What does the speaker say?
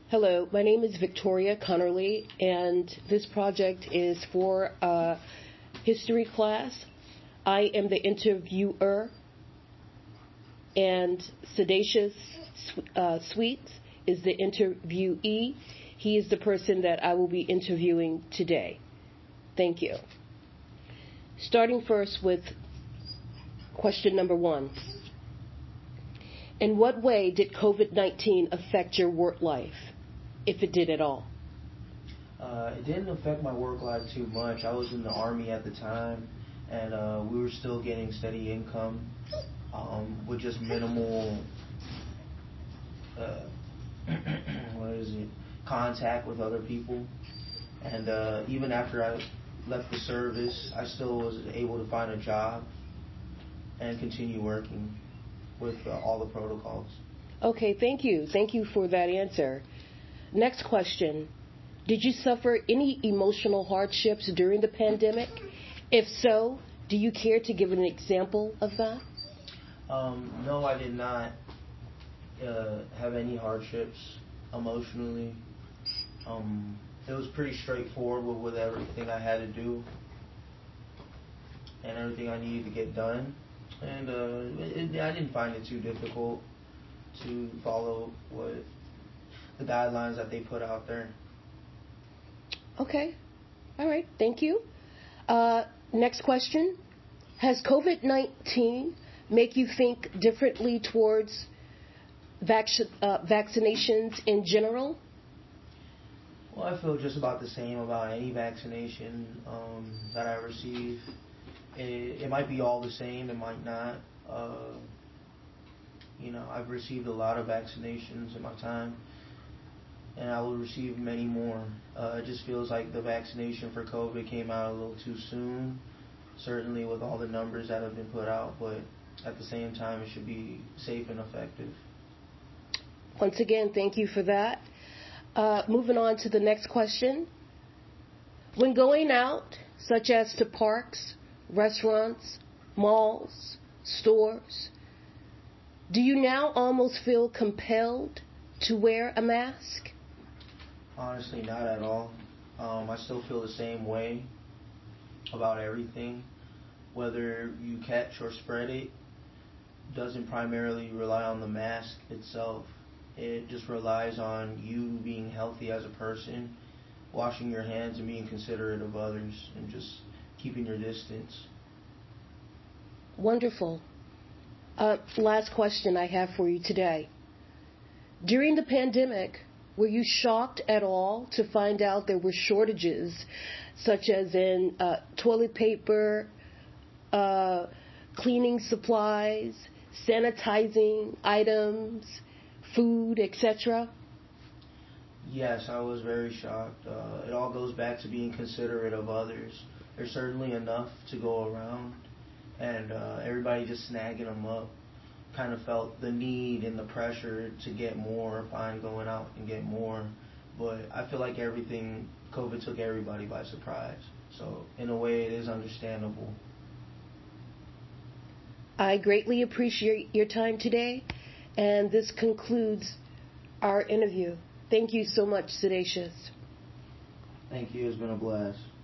Hello, my name is Victoria Connerly, and this project is for a history class. I am the interviewer, and Sedacious Sweets is the interviewee. He is the person that I will be interviewing today. Thank you. Starting first with question number 1. In what way did COVID-19 affect your work life, if it did at all? It didn't affect my work life too much. I was in the Army at the time, and we were still getting steady income with just minimal contact with other people. And even after I left the service, I still was able to find a job and continue working with all the protocols. Okay, thank you. Thank you for that answer. Next question. Did you suffer any emotional hardships during the pandemic? If so, do you care to give an example of that? No, I did not have any hardships emotionally. It was pretty straightforward with everything I had to do and everything I needed to get done. And I didn't find it too difficult to follow what the guidelines that they put out there. Okay. All right. Thank you. Next question. Has COVID-19 make you think differently towards vaccinations in general? Well, I feel just about the same about any vaccination that I receive. It might be all the same. It might not. I've received a lot of vaccinations in my time, and I will receive many more. It just feels like the vaccination for COVID came out a little too soon, certainly with all the numbers that have been put out, but at the same time it should be safe and effective. Once again, thank you for that. Moving on to the next question. When going out, such as to parks, restaurants, malls, stores, do you now almost feel compelled to wear a mask? Honestly, not at all. I still feel the same way about everything. Whether you catch or spread it doesn't primarily rely on the mask itself. It just relies on you being healthy as a person, washing your hands and being considerate of others, and just keeping your distance. Wonderful. Last question I have for you today. During the pandemic, were you shocked at all to find out there were shortages, such as in toilet paper, cleaning supplies, sanitizing items, food, etc.? Yes, I was very shocked. It all goes back to being considerate of others. There's certainly enough to go around, and everybody just snagging them up. Kind of felt the need and the pressure to get more, find going out and get more. But I feel like COVID took everybody by surprise. So in a way, it is understandable. I greatly appreciate your time today, and this concludes our interview. Thank you so much, Sedacious. Thank you. It's been a blast.